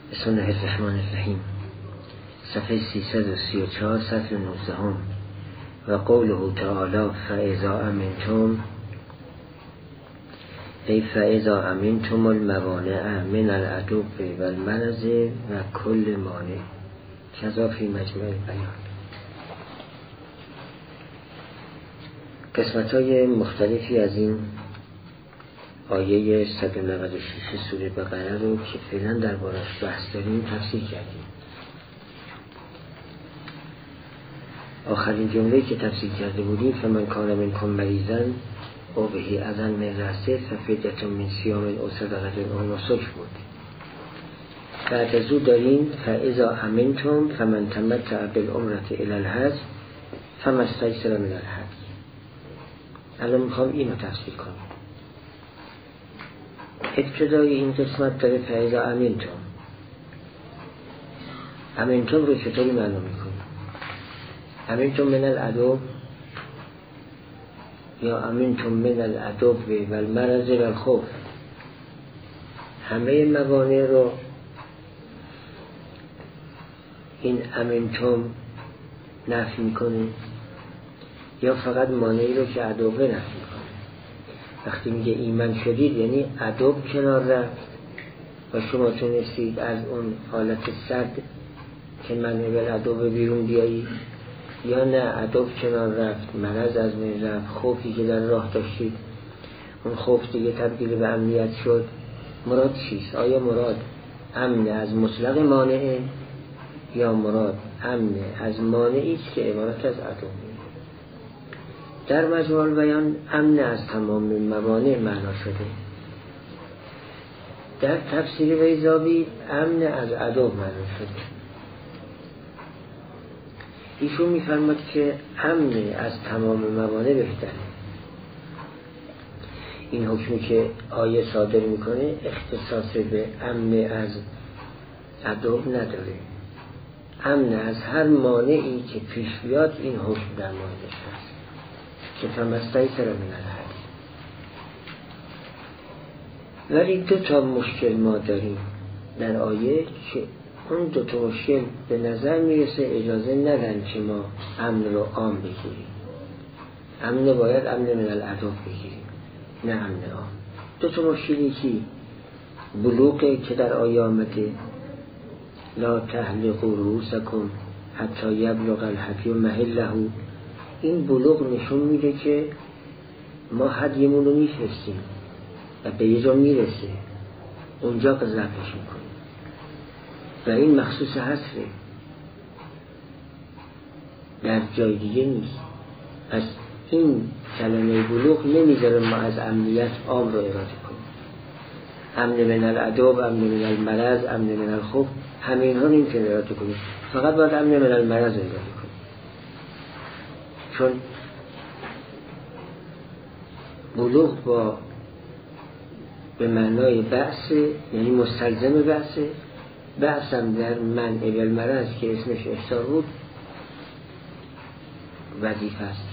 بسم الله الرحمن الرحیم. صفحه 334 سطر 19 و قوله تعالی فاذا امنتم ای فاذا امنتم الموانع من العدو و المرض و کل مانع کذا فی مجمع بیان. قسمت‌های مختلفی از این آیه 196 سوره بقره رو که فعلا دربارش بحث داریم تفسیر کردیم. آخرین جمله‌ای که تفسیر کرده بودیم فمن کان منکم مریضا او به اذن من رأسه ففدیة من صیام او صدقة او نسک بود. بعد از او داریم فاذا امنتم فمن تمتع بالعمرة الی الحج فما استیسر من الحج. الان میخوام اینو تفسیر کنم. ابتدای این قسمت داره فاذا امنتم. امنتم رو چطوری معنا میکنیم؟ امنتم من العدو یا امنتم من العدو و المرض و الخوف. همه موانع رو این امنتم نفی میکنه یا فقط مانعی رو که عدوه نفی میکنه؟ وقتی میگه ایمان شدید یعنی عدو کنار رفت و شما تونستید از اون حالت صد که منع بالعدو بیرون بیایی، یا نه عدو کنار رفت، مرض از من رفت، خوفی که در راه داشتید اون خوف دیگه تبدیل به امنیت شد. مراد چیست؟ آیا مراد امن از مطلق مانعه یا مراد امن از مانعی است که عبارت از عدو؟ در مجموع بیان امن از تمام موانع معنا شده. در تفسیر بیضاوی امن از عدو معنا شده. ایشون میفرماد که امن از تمام موانع بهتره. این حکمی که آیه صادر میکنه اختصاص به امن از عدو نداره. امن از هر مانعی که پیش بیاد این حکم در موردش هست که فمستیسر من الحج. ولی دو تا مشکل ما داریم در آیه که اون دو تا مشکل به نظر میرسه اجازه ندن که ما امن رو عام بگیریم. امن باید امن من العدو بگیریم، نه امن عام. دو تا مشکلی که بلوغه که در آیه آمده لا تحلقوا رؤوسکم حتی یبلغ الهدی محله. این بلوغ نشون میده که ما هدیمون رو میفرستیم و به یه جا میرسه، اونجا ذبحش میکنیم و این مخصوص حصره، در جای دیگه نیست. پس این کلمه بلوغ نمیذاره ما از امنیت عام رو اراده کنیم. امن من العدو، امن من المرض، امن من الخوف، همه اینها نمیتونه اراده کنیم. فقط باید امن من المرض اراده کنیم، چون بلوغ با به معنای بعث یعنی مستلزم بعثه. بعث هم در منع بالمرض که اسمش احصار بود وظیفه است.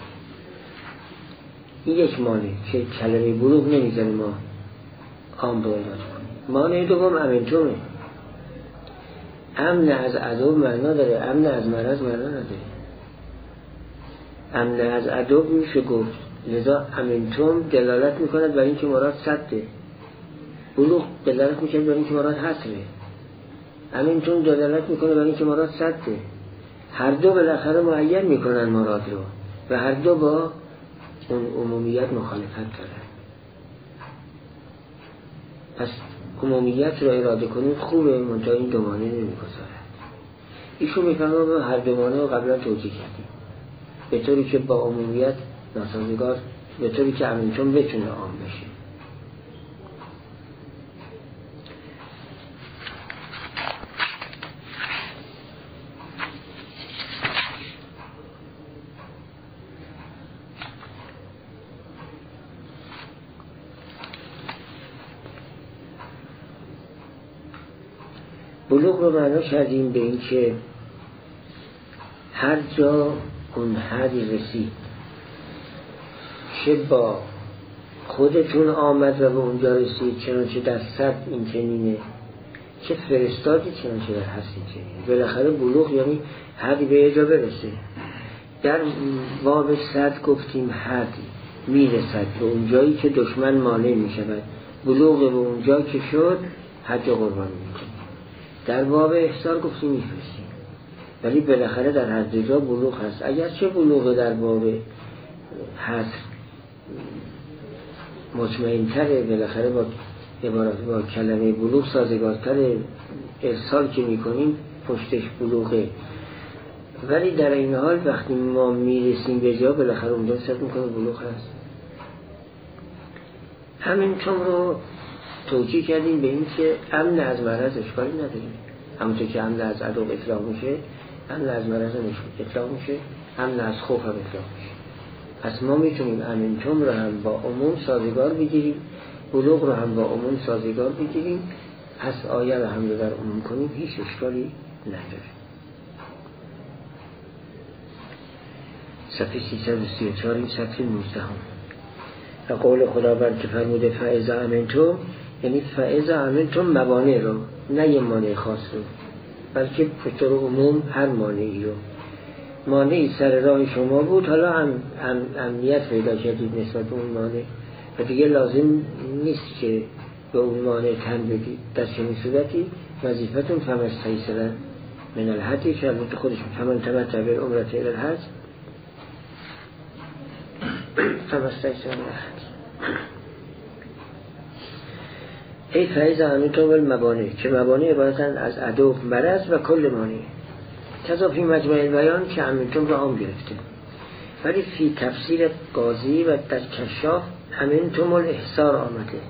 این یک مانع که کلمه بلوغ نمیذاره ما عام رو اراده کنیم. مانع دوم امنتمه. امن از عدو معنا داره، امن از مرض معنا نداره. امن از عدو میشه گفت، لذا امنتم دلالت میکند بر اینکه مراد صده. بلوغ دلالت میکنه بر اینکه مراد حصره. امنتم دلالت میکنه بر اینکه مراد صده. هر دو بالاخره معین میکنن مراد رو و هر دو با اون عمومیت مخالفت دارن. پس عمومیت رو اراده کنید خوبه، منتها این دو مانع نمیگذارد. ایشون میفهمه ما هر دو مانع رو قبلا توجیه کردیم به طوری که با عمومیت ناسازگار، به طوری که امنتم بتونه عام بشه. بلوغ رو معنا کردیم به این که هر جا اون حدی رسید چه با خودتون آمد و به اونجا رسید، چنانچه در صد این چنینه چه فرستادی چنانچه در هستی چنین. بالاخره بلوغ یعنی حدی به یه جا برسه. در باب 100 گفتیم حد میرسد به اون جایی که دشمن مانع میشود، بلوغ به اون جا که شد حد قربانی میکنیم. در باب احصار گفتیم میفرستیم، ولی بالاخره در هر جا بلوغ هست. اگرچه بلوغ در باب حد مطمئن‌تره، بالاخره با عبارت با کلمه بلوغ سازگارتر، ارسال که میکنیم پشتش بلوغه، ولی در این حال وقتی ما میرسیم به جا بالاخره اونجا حساب میکنه بلوغ هست. همین چون رو توجیه کردیم به این که امن از مرض اشکالی نداریم، همونطور که امن از عدو اطلاق میشه، امن از مرض اطلاق میشه، امن از خوف هم اطلاق میشه. پس ما میتونیم امن چون رو هم با عموم سازگار بگیریم، بلوغ رو هم با عموم سازگار بگیریم، پس آیه رو هم رو در عموم کنیم، هیچ اشکالی نداره. صفحه 334 این صفحه 19 و قول خداوند که فرموده فاذا امنتم، یعنی فاذا امنتم موانع رو، نه یه مانع خاص رو، بلکه به طور عموم هر مانعی رو. مانعی سر راه شما بود، حالا امنیت پیدا کردید نسبت به اون مانع و دیگه لازم نیست که به اون مانع تن بدید. در چنین صورتی وظیفتون فمستیسر من الحج، که البته خودش فمن تمتع بالعمرة الی الحج فمستیسر من الحج. ای فاذا امنتم بالموانع، که موانع عبارتن از عدو، مرض و کل مانع. کذا فی مجمع البیان که امنتم رو عام گرفته، ولی فی تفسیر قاضی و در کشاف امنتم الاحصار آمده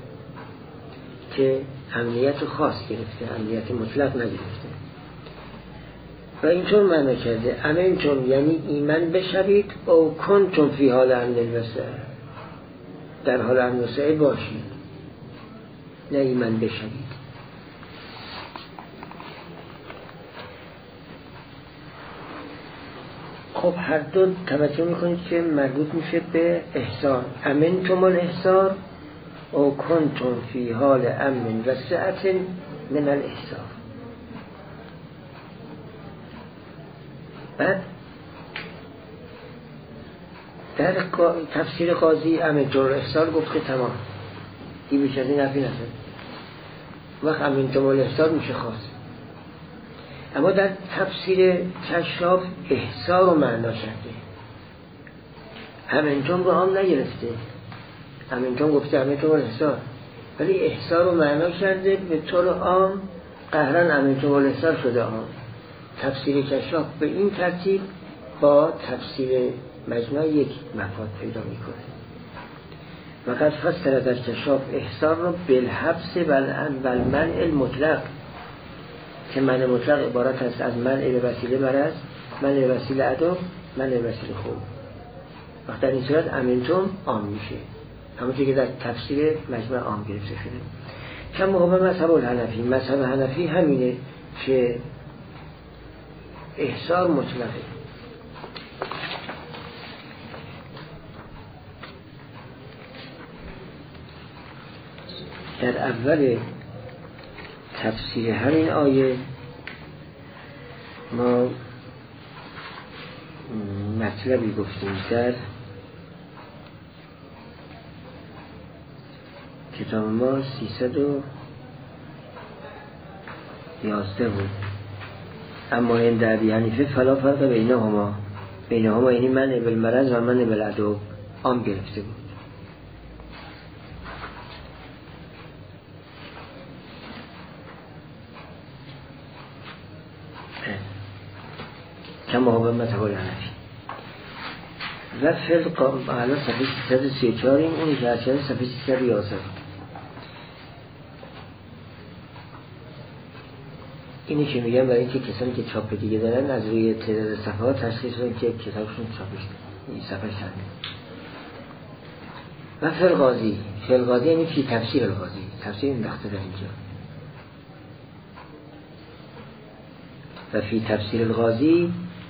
که امنیت خاص گرفته، امنیت مطلق نگرفته. و اینطور معنی کرده امنتم یعنی ایمن بشوید، او کنتم فی حال امن الوسع، در حال امن الوسع باشید، نه ایمن بشوید. خب هر دو توجه میکنید که مربوط میشه به احصار. امنتم الاحصار او کنتم فی حال امن و سعة من الاحصار. بعد در تفسیر قاضی امنتم الاحصار گفت که تمام، این بیش از این حرفی نداره. وقت امنتم الاحصار میشه خاص. اما در تفسیر کشاف احصار رو معنا کرده، امنتم رو هم نگرفته. امنتم گفته امنتم الاحصار، ولی احصار رو معنا کرده به طور عام، قهرن امنتم الاحصار شده عام. تفسیر کشاف به این ترتیب با تفسیر مجمع یک مفاد پیدا میکنه. وقد فسر در کشاف احصار رو بالحبس و المنع المطلق، که منع مطلق عبارت است از منع به وسیله مرض، منع به وسیله عدو، منع به وسیله خوب. وقت در این صورت امنتم عام میشه، همونطور که در تفسیر مجمع عام گرفته شده. کما هو مذهب الحنفی، مذهب حنفی همینه که احصار مطلقه. در اول تفسیر همین آیه ما مطلبی گفتیم در کتاب ما 311 بود. اما این در ابی حنیفه فلا فرق بینهما یعنی منع بالمرض و منع بالعدو عام گرفته بود. کما هو مذهب الحنفی و فقه الان صفحه 334 اون که اصلا صفحه 311. اینی که میگم برای اینکه کسانی که چاپ دیگه دارن از روی تعداد صفحات تشخیص بدن که کتابشون چاپش این صفحه چنده. و فلقاضی یعنی فی تفسیر القاضی، تفسیر انداخته در اینجا. و فی تفسیر القاضی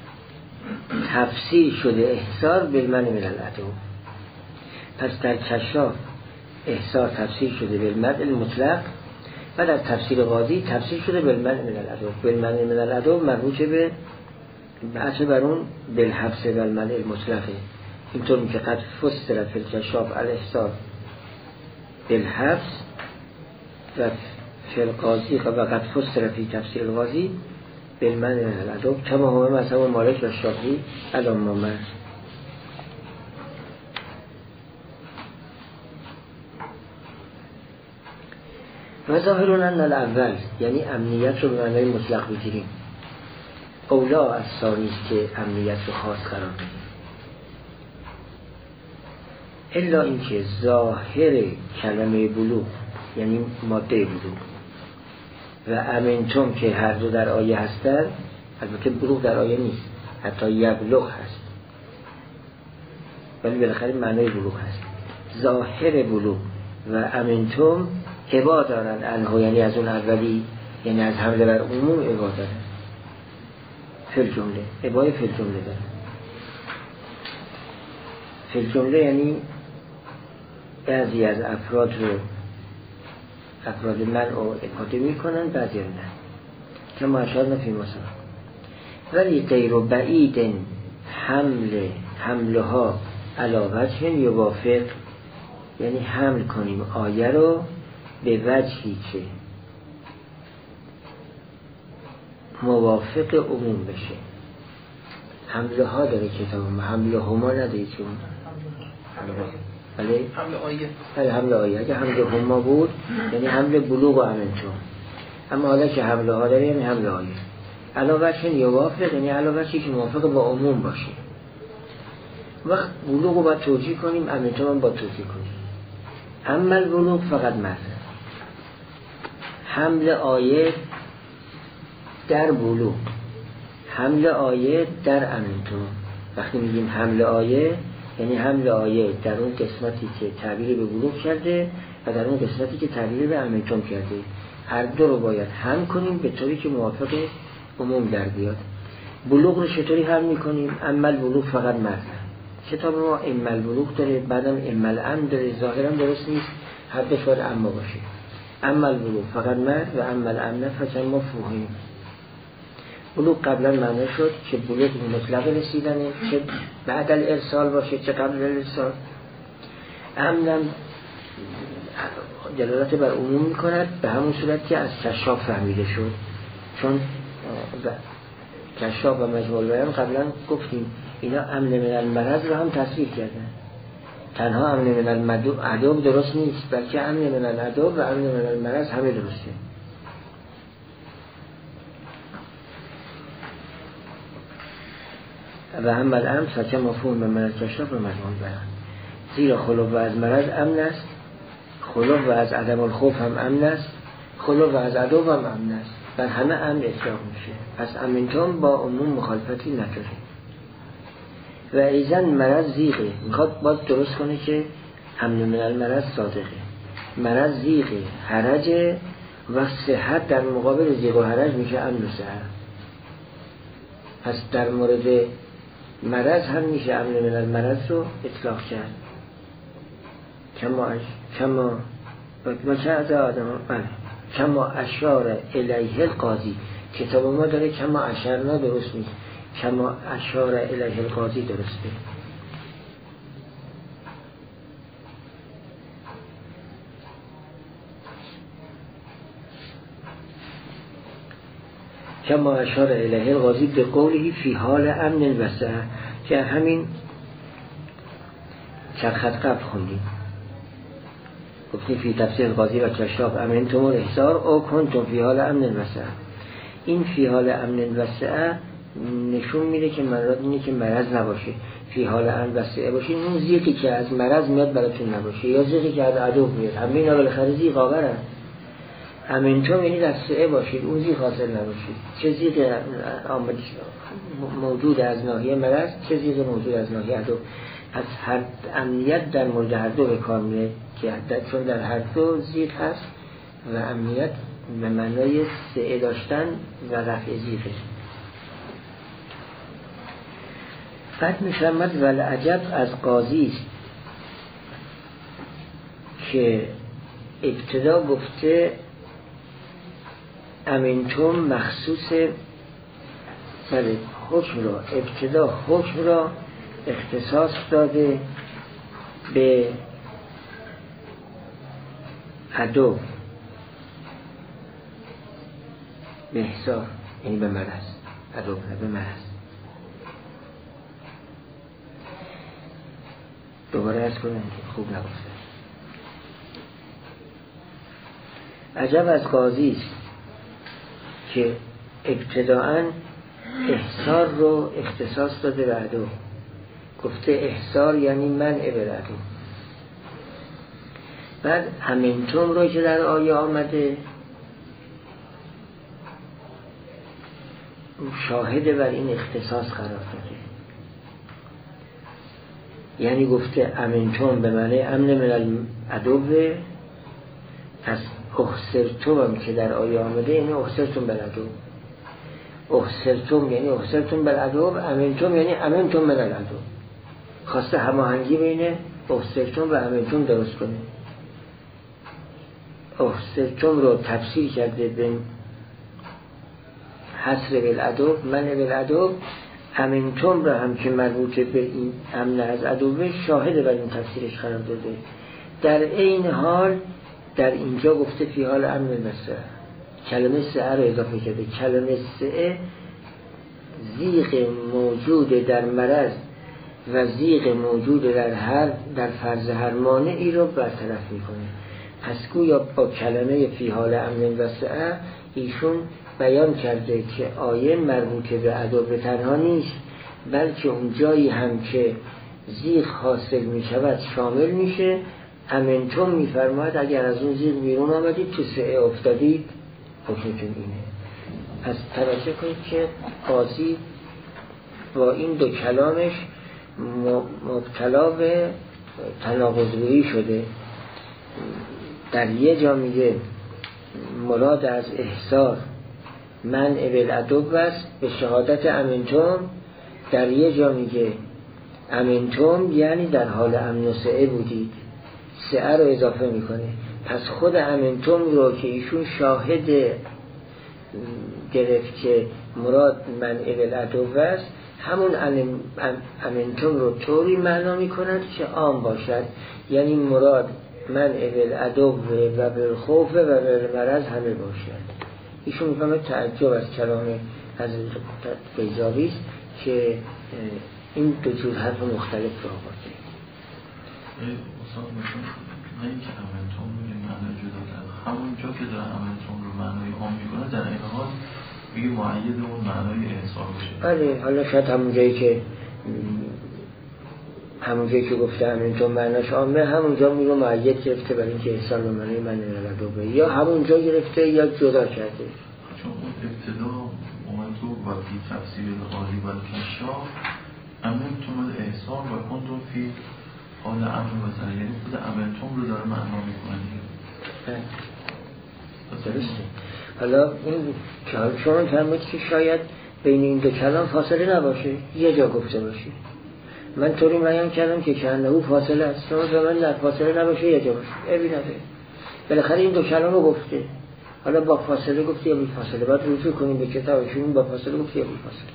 تفسیر شده احصار بالمنع من العدو. پس در کشاف احصار تفسیر شده بالمنع المطلق و در تفسیر قاضی تفسیر شده بالمنع من العدو. بالمنع من العدو مربوط به بحث بر اون بالحبس و المنع المطلقه. اینطور میشه قد فسر فی الکشاف الاحصار بالحبس و فی القاضی و قد فسر فی تفسیر القاضی بالمنع من العدو کما هو مذهب مالک و شافعی علی ما مر. و ظاهرون ان الاول یعنی امنیت رو به معنای مطلق بگیریم، اولا از ثانی که امنیت رو خاص قرار بدیم. الا اینکه ظاهر کلمه بلوغ یعنی ماده بلوغ و امنتم که هر دو در آیه هستن، البته بلوغ در آیه نیست، حتی یبلغ هست ولی بالاخره معنای بلوغ هست. ظاهر بلوغ و امنتم ابا دارن انها، یعنی از اون اولی، یعنی از حمله بر عموم ابا دارن. فی جمله ابای فی جمله دارن. فی جمله یعنی بعضی از افراد منع و احاطه میکنن، بعضی نه که معاشرنا فی مصر. ولی غیر و بعید حملها علی وجه یوافق، یعنی حمل کنیم آیه رو به وجهی که موافق عموم بشه. حمله ها داره کتاب ما، حمله هما نداره چون بله حمله آیه. اگه حمله هما بود یعنی حمله بلوغ و امنتم، اما حالا که حمله ها داره یعنی حمله آیه. علاوه بر یوافق یعنی علاوه بر که موافق با عموم باشه. وقت بلوغ رو باید توجیه کنیم، امنتم هم باید توجیه کنیم. اما البلوغ فقط مرد، حمل آیه در بلوغ، حمل آیه در امنتم. وقتی میگیم حمل آیه یعنی حمل آیه در اون قسمتی که تعبیر به بلوغ کرده و در اون قسمتی که تعبیر به امنتم کرده، هر دو رو باید حمل کنیم به طوری که موافق عموم در بیاد. بلوغ رو چطوری حمل میکنیم؟ اما البلوغ فقط مرد. کتاب ما اما البلوغ داره، بعدم اما الامن داره، ظاهرا درست نیست، هر دو شاید اما باشه. اما البلوغ فقط مرد و اما الامن فقط مفهوم. بلوغ قبلا معنی شد که بلوغ مطلق رسیدنه، چه بعد الارسال باشه چه قبل الارسال. امنم دلالت بر عموم میکند، به همون صورت که از کشاف فهمیده شد، چون کشاف و مجموع البیان قبلا گفتیم اینا امن من المرض رو هم تصویر کردن. تنها امن من العدو درست نیست، بلکه امن من العدو و امن من المرض همه درسته. و هم الامن سچه مفهوم به من کشاف و مجموع البیان. زیرا خلو و از مرض امن است، خلو و از عدم الخوف هم امن است، خلو و از عدو هم امن است. بر همه امن اطلاق میشه. پس امنتم با عموم مخالفتی نداره. و ایزن مرض زیغه، میخواد باز درست کنه که امن من المرض صادقه. مرض زیغه، حرجه و صحت در مقابل زیغ و حرج میشه امن و صحت. پس در مورد مرض هم میشه امن من المرض رو اطلاق کرد. کما اشار الیه القاضی. کتاب ما داره کما اشارنا درست نیست، کما اشار الیه القاضی درسته. کما اشار الیه القاضی به قوله فی حال امن وسع، که همین چرخط قبل خوندیم، گفتیم فی تفسیر القاضی و کشاف امنتم الاحصار او کنتم فی حال امن وسع. این فی حال امن وسع نشون میده که مراد اینه که مرض نباشه، فی حال امن وسع باشه. اون زیقی که از مرض میاد براتون نباشه، یا زیقی که از عدو میاد، همه اینا بالاخره زیق آورن. امنتم یعنی در سعه باشید، اون زیق حاصل نباشید. چه زیق موجود از ناحیه مرض، چه زیق موجود از ناحیه عدو. از هر امنیت در مورد هر دو به کار میاد، که چون در هر دو زیق هست و امنیت به معنای سعه داشتن و رفع زیقه. قد میفرمد ولعجب از قاضی است که ابتدا گفته امنتم مخصوص بله حکم را، ابتدا حکم را اختصاص داده به عدو، به احصار، یعنی به مرض. عدو نه به مرض. دوباره از کنم که خوب نگفته. عجب از قاضی است که ابتداءً احصار رو اختصاص داده به عدو. گفته احصار یعنی منع به عدو. بعد امنتم رو که در آیه آمده شاهد بر این اختصاص قرار داده. یعنی گفته امنتم به معنی امن من العدو، از احصرتم هم که در آیه آمده یعنی احصرتم بالعدو. احصرتم یعنی احصرتم بالعدو، امنتم یعنی امنتم من العدو. خواسته هماهنگی بین احصرتم و امنتم درست کنه. احصرتم رو تفسیر کرده به حصر بالعدو، منع بالعدو. امنتم رو هم که مربوط به این امن از عدو شاهد بر این تفسیرش قرار داده. در این حال در اینجا گفته فی حال امن مسئله، کلمه سعه رو اضافه کرده. کلمه سعه زیغ موجود در مرض و زیغ موجود در فرض هر مانعی رو برطرف میکنه. پس گویا با کلمه فی حال امن و سعه ایشون بیان کرده که آیه مربوط به عدو به تنها نیست، بلکه اون جایی هم که زیغ حاصل می شود شامل میشه. امنتم میفرماید اگر از اون زیغ بیرون آمدید تو سعه افتادید حکمتون اینه. پس توجه کنید که قاضی با این دو کلامش مبتلا به تناقض‌گویی شده. در یه جا میگه مراد از احصار منع بالعدو است به شهادت امنتم، در یه جا میگه امنتم یعنی در حال امن و سعه بودید، سعه رو اضافه میکنه. پس خود امنتم رو که ایشون شاهد گرفت که مراد منع بالعدو است، همون امنتم رو طوری معنا میکند که عام باشد، یعنی مراد منع بالعدو و بالخوف و بالمرض همه باشد. ایشون میفهمه تعجب از کلام حضرت بیضاوی است که این دو جور حرف مختلف رو آورده. نه اینکه امنتم رو یه معنی جدا کرد، همون جا که در امنتم رو معنای عام میکنه در این حال میگه معید اون معنای احصار باشه. بله، حالا شاید همون جایی که گفته امنتم معناش عامه، همون جا میگه معید گرفته برای اینکه احصار به معنای من العدو، یا همون جا گرفته یا جدا کرده. چون اون ابتدا اومد تو و فی تفسیر القاضی و الکشاف امنتم الاحصار و کنتم فی حال امن مثلا، یعنی خود امنتم رو داره معنا میکنه دیگه. درسته. حالا این شما فرمودید که شاید بین این دو کلام فاصله نباشه، یه جا گفته باشه. من طوری بیان کردم که چند فاصله است، شما به من در فاصله نباشه یه جا باشه. ببینید بالاخره این دو کلام رو گفته، حالا با فاصله گفته یا بی فاصله، باید رجوع کنیم به کتابشون. با فاصله گفته یا بی فاصله.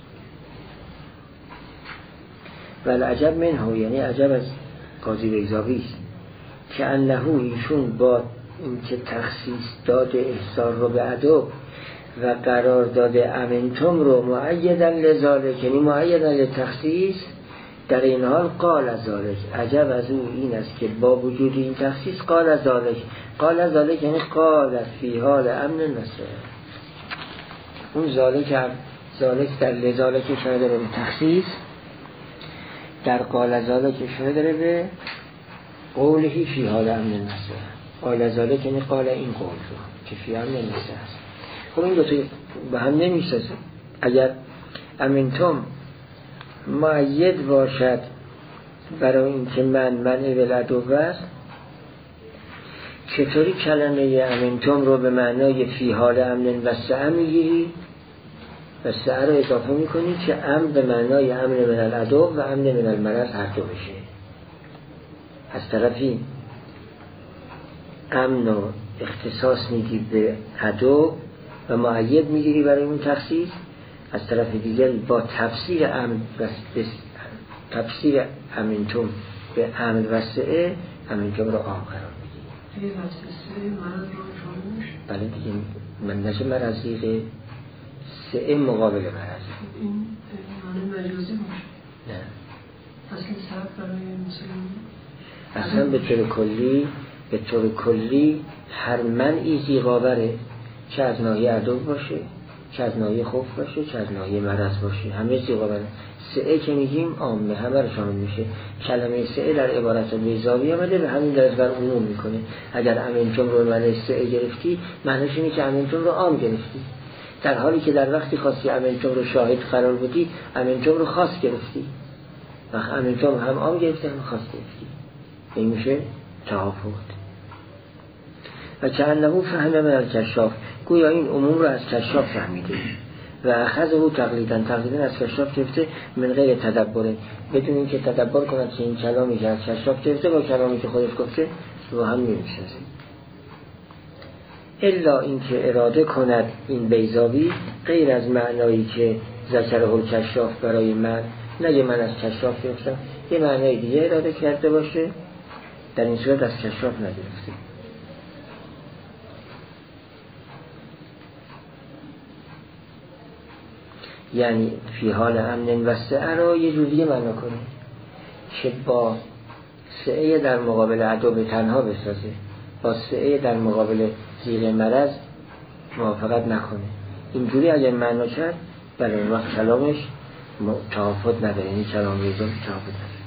ولی عجب منه، یعنی عجب از قاضی بیضاوی است که انه ایشون با اینکه تخصیص داده احصار رو به عدو و قرار داده امنتم رو معیداً لذالک، یعنی معیداً لتخصیص، در این حال قال از ذالک. عجب از او این است که با وجود این تخصیص قال از ذالک. قال از ذالک یعنی قال فی حال امن نصر. اون ذالک در لذالک اشاره داره به تخصیص، در قال از ذالک اشاره داره به قوله فی حال امن نصر. قال از ذالک یعنی قال این قول رو که فی امن نصر است. خب این دو تا به هم نمیسازه. اگر امنتم معید باشد برای اینکه منع بالعدو است، چطوری کلمه امنتم رو به معنای فی حال امن و سعه میگیری و سعه رو اضافه میکنی که امن به معنای امن من العدو و امن من المرض هر دو بشه. از طرفی امن رو اختصاص میدی به عدو و مؤید میگیری برای اون تخصیص، از طرف دیگر با تفسیر تفسیر امنتم به عمل و سعه امنتم رو عام قرار میدی. بله دیگه من نشه مرضیه سعه مقابل مرض این معنی مجازی باشه. نه اصل سبب برای مسلمان اصلا به طور کلی هر منعی زیغاوره، چه از ناحیه عدو باشه، چه از ناحیه خوف باشه، چه از ناحیه مرض باشه، همه زیغاوره. سعه که میگیم عامه همه رو شامل میشه. کلمه سعه در عبارت بیضاوی آمده به همین درجه بر عموم میکنه. اگر امنتم رو معنی سعه گرفتی معنیش اینه که امنتم رو عام گرفتی، در حالی که در وقتی خواستی امنتم رو شاهد قرار بدی امنتم رو خاص گرفتی. وقت امنتم هم عام گرفتی هم خاص گرفتی. این میشه توافق. و کأنه فهم من الکشاف، گویا این عموم رو از کشاف فهمیده و اخذه تقلیداً از کشاف گرفته من غیر تدبر، بدون اینکه تدبر کند که این کلامی که از کشاف گرفته با کلامی که خودش گفته با هم نمی‌سازه. الا اینکه اراده کند این بیضاوی غیر از معنایی که ذکره الکشاف برای من، نگه من از کشاف گرفتم، یه معنای دیگه اراده کرده باشه، در این صورت از کشاف نگرفته. یعنی فی حال امن و سعه را یه جوری معنا کنه که با سعه در مقابل عدو تنها بسازه، با سعه در مقابل زیر مرض موافقت نکنه. اینجوری اگر معنا کرد بله اون وقت کلامش توافق نداره، یعنی کلام ریزون توافق نداره.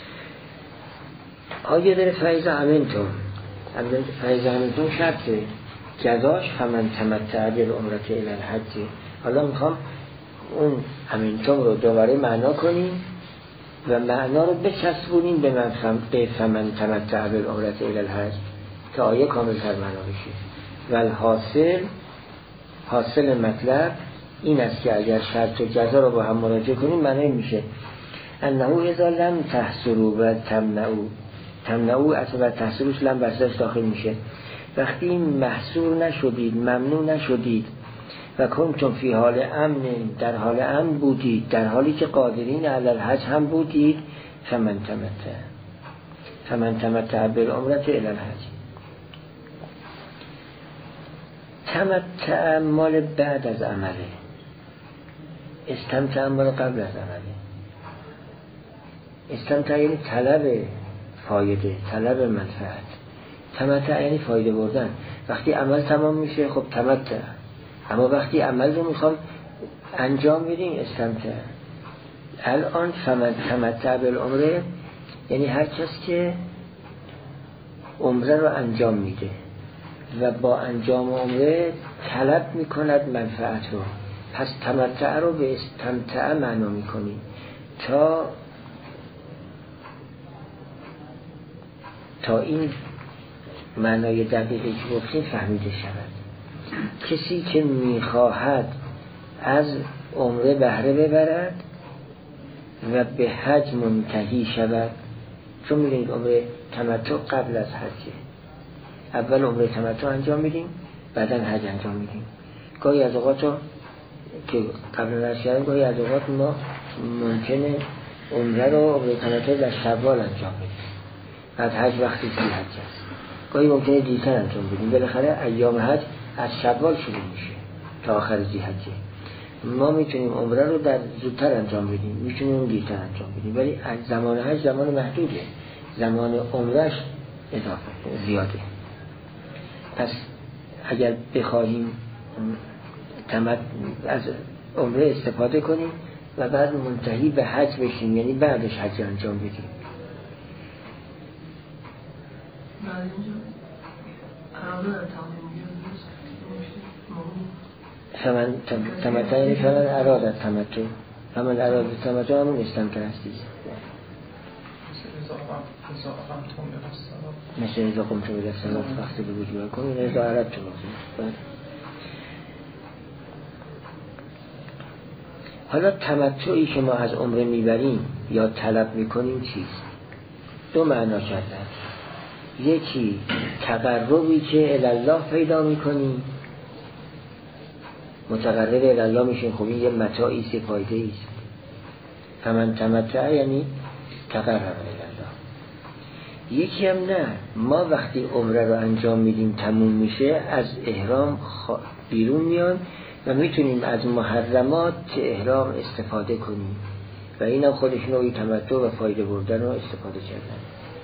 آیه داره فیض امنتم، فیض امنتم شرطه جزاش فمن تمتع بالعمرة الی الحج. حالا میخوام اون امنتم رو دوباره معنا کنیم و معنا رو بچسبونیم به فمن تمتع بالعمرة الی الحج که آیه کامل تر معنا بشه. و حاصل مطلب این است که اگر شرط و جزا رو با هم مراجعه کنیم معنی میشه انه اذا لم تحصروا و تمنعوا اصلا تحصیلش لم بسش داخل میشه. وقتی محصور نشدید، ممنوع نشدید و کنتم فی حال امن، در حال امن بودید، در حالی که قادرین علی الحج هم بودید، فمن تمتع بالعمرة الی الحج. تمتع مال بعد از عمله، استمتع مال قبل از عمله. استمتع یعنی طلب فایده، طلب منفعت. تمتع یعنی فایده بردن. وقتی عمل تمام میشه خب تمتع، اما وقتی عمل رو میخوام انجام بدیم استمتع. الان فمن تمتع بالعمره یعنی هر کس که عمره رو انجام میده و با انجام عمره طلب میکند منفعت رو، پس تمتع رو به استمتع معنا میکنیم تا این معنای دقیقی که گفتیم فهمیده شود. کسی که میخواهد از عمره بهره ببرد و به حج منتهی شود، چون میدونید عمره تمتع قبل از حجه، اول عمره تمتع انجام میدیم بعدن حج انجام میدیم. گاهی از اوقات که قبل از حج گاهی از اوقات ما ممکنه عمره رو عمره تمتع در شوال انجام بدیم، بعد حج وقتی ذی حج است. گاهی ممکنه دیرتر انجام بدیم، بالاخره ایام حج از شوال شروع میشه تا آخر ذی حجه. ما میتونیم عمره رو در زودتر انجام بدیم، میتونیم دیرتر انجام بدیم، ولی زمان حج زمان محدوده، زمان عمرش اضافه زیاده. پس اگر بخواهیم از عمره استفاده کنیم و بعد منتهی به حج بشیم، یعنی بعدش حج انجام بدیم. فمن تمتع یعنی فمن اراد تمتع، فمن اراد تمتع همون استمتع هستی. مثل اذا قمتم الى الصلاة فاغسلوا وجوهکم اذا اردتم. حالا تمتعی که ما از عمره میبریم یا طلب میکنیم چیست؟ دو معنا کردن. یکی تقربی که الی الله پیدا میکنیم متقرب الله میشین. خب این یه متاعی است، فایده است. فمن تمتع یعنی تقرب الله. یکی هم نه، ما وقتی عمره رو انجام میدیم تموم میشه، از احرام بیرون میان و میتونیم از محرمات احرام استفاده کنیم و این هم خودش نوعی تمتع و فایده بردن و استفاده کردن.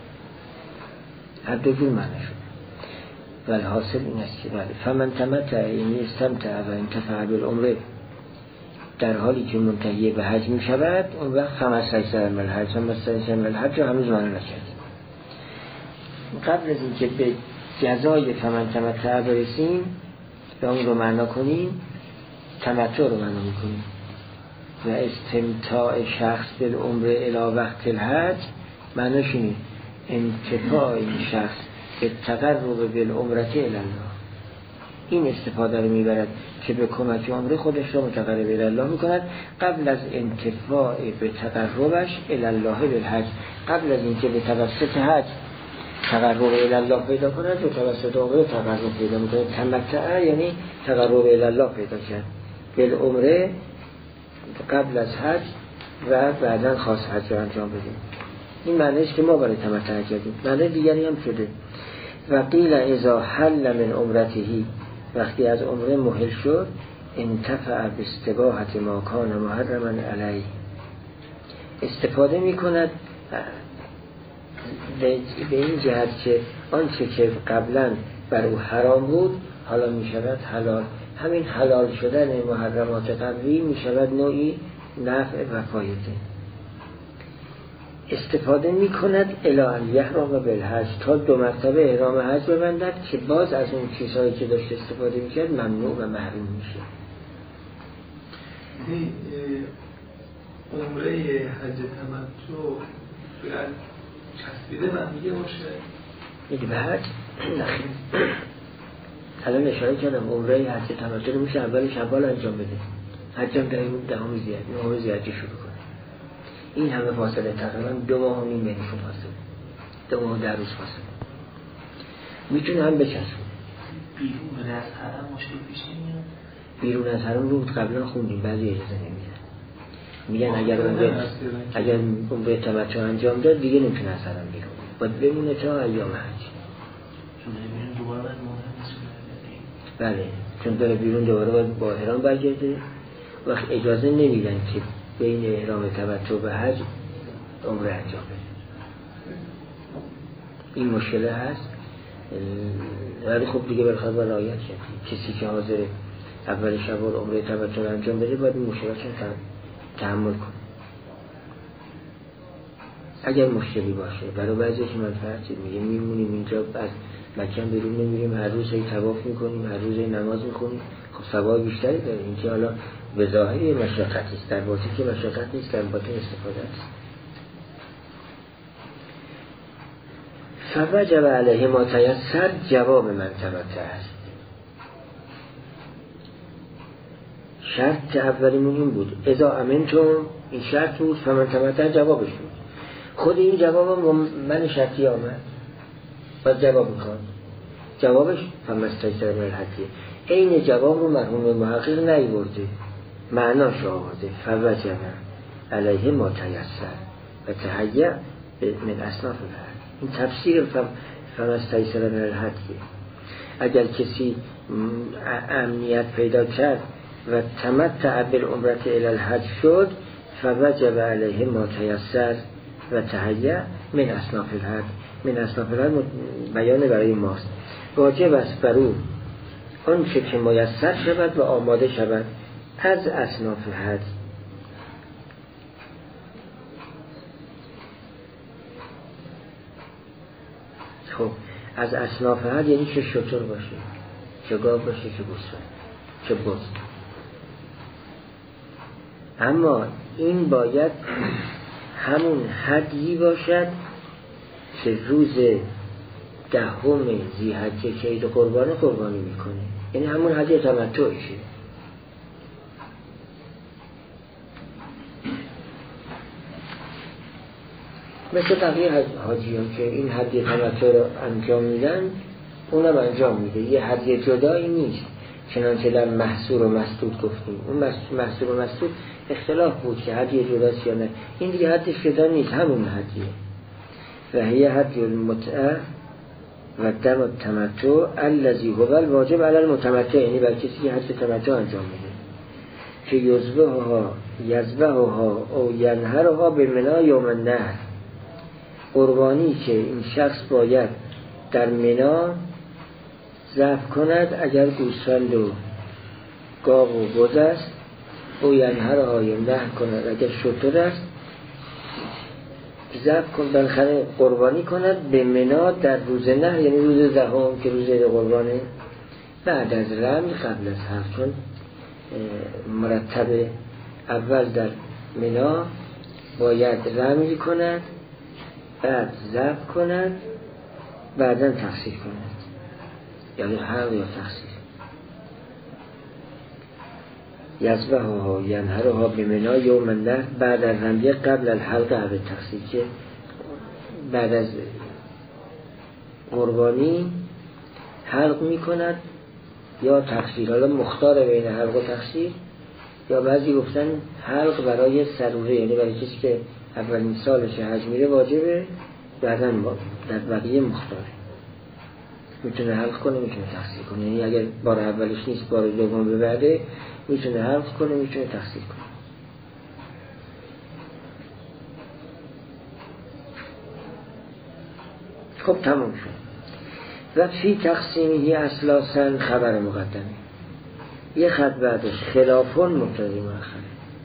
هر دو جور معنی شد. ولی حاصل این است که فمن تمتع یعنی استمتع و انتفع بالعمره، در حالی که منتهی به حج می شود، اون وقت فمستیسر من الحج رو هنوز معنی نکردیم. قبل از اینکه به جزای فمن تمتع برسیم و اون رو معنا کنیم، تمتع رو معنا میکنیم. و استمتاع شخص بالعمره الی وقت الحج معناش اینه انتفاع این شخص به تقرب بالعمره الی الله. این استفاده رو میبرد که به کمک عمره خودش رو متقرب الی الله میکند قبل از انتفاع به تقربش الی الله بالحج. قبل از اینکه به توسط حج تقرب الی الله پیدا کند و توسط عمره تقرب پیدا میکند. تمتع یعنی تقرب الی الله پیدا کرد بالعمره قبل از حج و بعداً خاص حج رو انجام بدیم. این معنیش که ما برای تمتع کردیم. معنی دیگری هم شده و قیل اذا حل من عمرته، وقتی از عمره محل شد، انتفع باستباحت ما کان محرما علیه، استفاده میکند به این جهت که آنچه که قبلا بر او حرام بود حالا میشود حلال. همین حلال شدن محرمات قبلی میشود نوعی نفع و فایده. استفاده میکند الی ان یحرم بالحج، تا 2 مرتبه احرام حج ببندد که باز از اون چیزهایی که داشت استفاده میکرد ممنوع و محروم میشه. عمره حج تمتع باید چسبیده به هم دیگه باشه؟ میگه به حج الان اشاره کردم عمره حج تمتع رو میشه اول شوال انجام بده، حجم در این 9 ذی‌حجه شروع کنه. این همه فاصله تقریبا 2 ماه و نیم بینشون فاصله، 2 ماه و 10 روز فاصله. میتونه هم بچسبه. بیرون از حرم مشکل پیش نمیاد؟ بیرون از حرم رو قبلا خوندیم، بعضی اجازه نمیدن. میگن اگر اون به تمتع انجام داد دیگه نمیتونه از حرم بیرون، باید بمونه تا ایام حج. چون بیرون دوباره باید بله، چون داره بیرون دوباره باید با احرام برگرده. وقت اجازه نمیدن که بین احرام تمتع و حج عمره انجام بده. این مشکله هست، ولی خب دیگه برخواد با رعایت کرد. کسی که حاضر اول شوال عمره تمتع انجام بده باید این مشکلات رو تحمل کنه. اگر مشکلی باشه برای بعضی که منفعتی میگه میمونیم اینجا، از مکه بیرون نمیریم، هر روز طواف میکنیم، هر روز نماز میخونیم، خب ثواب بیشتری داره. اینکه حالا به ظاهر مشقت است، در باطن که مشقت نیست، در باطن استفاده است. فوجب علیه ما تیسر جواب من تمتع است. شرط اولیمون این بود اذا امنتم، این شرط بود، فمن تمتع جوابش بود. خود این جواب من شرطی آمد باید جواب میخواد. جوابش فمستیسر من الحج، این جواب رو مرحوم محقق نیورده، معناش آورده. فوجب علیه ما تیسر و تهیع من اصناف الحج. این تفسیر فمستیسر من الحج. اگر کسی امنیت پیدا کرد و تمتع بالعمره الی الحج شد، فوجب علیه ما تیسر و تهیع من اصناف الحج. من اصناف الحج بیان برای ماست. واجب است بر او آنچه که میسر شود و آماده شود از اصناف حج. خب از اصناف حج یعنی چه شتر باشه، چه گاو باشه، چه گوسفند، چه بز. اما این باید همون هدیی باشد که روز 10 ذی‌حجه که عید قربانی میکنه، یعنی همون هدیه تمتعشه. مثل بقیه حاجیان که این هدیه تمتع رو انجام میدن، اونم انجام میده. یه هدیه جدایی نیست چنانچه در محصور و مسدود گفتیم. اون محصور و مسدود اختلاف بود که حدی جداست یا نه. این دیگه حدش جدا نیست، همون حدیه. و هی حدی المتعه و دم التمتع الذی هو الواجب علی المتمتع، یعنی بر کسی که حد تمتع انجام میده که یذبحها او ینحرها به منی یوم النحر، قربانی که این شخص باید در منی ذبح کند اگر گوسفند و گاو و بز است، او ینحرها یا نحر کند اگر شتر است، ذبح کند بالاخره قربانی کند به منی در روز نحر، یعنی روز دهم که روز قربانه، بعد از رمی قبل از حلق، چون مرتب اول در منی باید رمی کند، بعد ذبح کند، بعدا تقصیر کند، یعنی حلق یا تقصیر. یذبحها ینحرها به منی یوم النحر بعد از رمیه قبل الحلق او تقصیر، که بعد از قربانی حلق می کند یا تقصیر. حالا مختار بین حلق و تقصیر، یا بعضی گفتن حلق برای سروره، یعنی برای کسی که اولین سالش حج میره واجبه، بعدا در بقیه مختاره، میتونه حلق کنه میتونه تقصیر کنه، یعنی اگر بار اولش نیست بار دوم ببره میتونه حلق کنه میتونه تقصیر کنه. خب تمام شد. و فی تقسیمی اسلاسن خبر مقدمه، یه خط بعدش خلافون مبتدی مؤخره.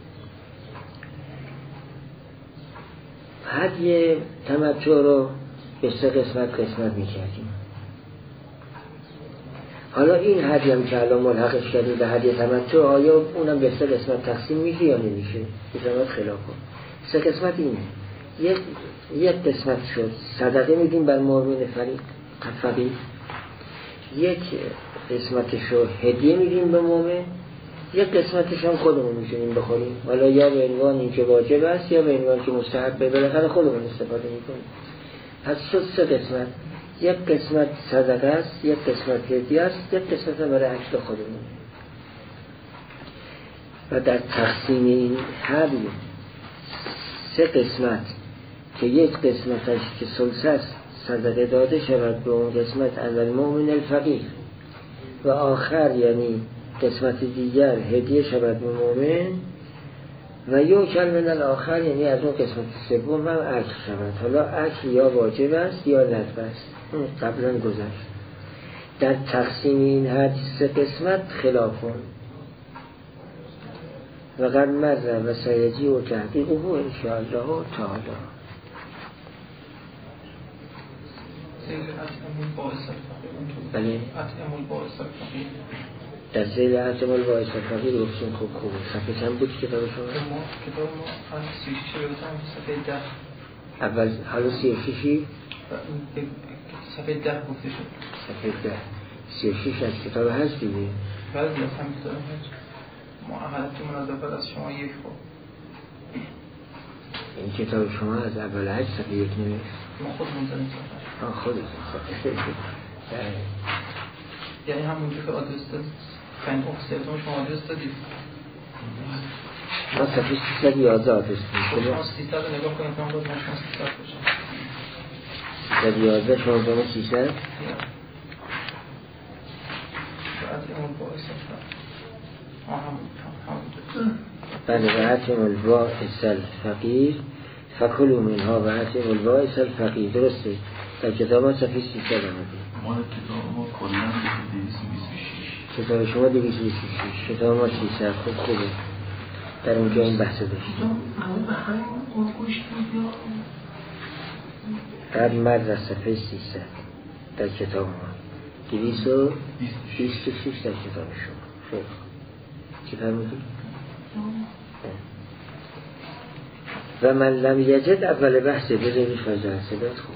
هدی تمتع رو به سه قسمت میکردیم. حالا این هدی هم که الان ملحقش کردیم به هدی تمتع، آیا اونم به سه قسمت تقسیم میشه یا نمیشه؟ قسمت خلافون. سه قسمت اینه. یک قسمت شد صدقه میدیم بر مؤمن فقیر، یک قسمتش رو هدیه میدیم به مؤمن، یک قسمتش هم خودمون میتونیم بخوریم، حالا یا به عنوان این که واجب است یا به عنوان که مستحب، بالاخره خودمون استفاده میکنیم. پس شد سه قسمت، یک قسمت صدقه است، یک قسمت هدیه است، یک قسمت هم برای اکل خودمون. و در تقسیم این هدی سه قسمت که یک قسمتش که ثلث است صدقه داده شود به اون قسمت علی المؤمن الفقیر، و آخر یعنی قسمت دیگر هدیه شود به مؤمن، و یوکل من الاخر یعنی از اون قسمت سوم هم اکل شود. حالا اکل یا واجب است یا ندب است، اون قبلا گذشت. در تقسیم این هدی سه قسمت خلافون و قد مر و سیجی و تحقیقه انشاءالله تعالی. بله در زیر اطعام البائس الفقیر گفتیم. خوب صفحه چند بود کتاب شما؟ کتاب ما 36 بودم، صفحه 10 اول. حالا 36 صفحه 10 گفته شد. صفحه 10 36 از کتاب هست دیگه. بله دیگه هم کتاب هست. ما احالت مناسبت از شما یک خود. این کتاب شما از اول 8 صفحه 1 نمیشه. ما خودمون زنیم صفحه. خودتون یعنی همونجور که آدرس داد فن اکسلتون شما آدرس دادید. ما صفحه 311 آدرس دادید. شما 300 رو نگاه کنید، من باید شما 300 باشم. 311 شما دامه 300 بعد اون باعث بله. و اطعم البائس الفقیر فکلوا منها و اطعموا البائس الفقیر. درسته در کتاب ما صفحه 300 آمده. ما کتاب ما کلا 226، کتاب شما 226، کتاب ما 300. خوبه در اونجا این بحث داشتیم. قد مر صفحه 300 در کتاب ما 226 در کتاب شما. خب چی فرمودی؟ و من لم یجد اول بحثه بذارید فجر صدات خوب.